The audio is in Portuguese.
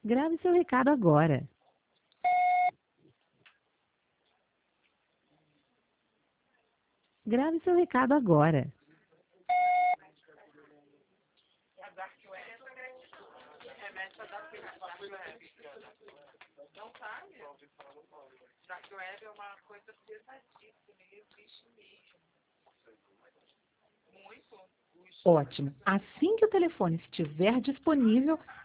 Grave seu recado agora. Grave seu recado agora. Não sabe? Dark Web é uma coisa pesadíssima, e existe mesmo. Muito. Ótimo. Assim que o telefone estiver disponível,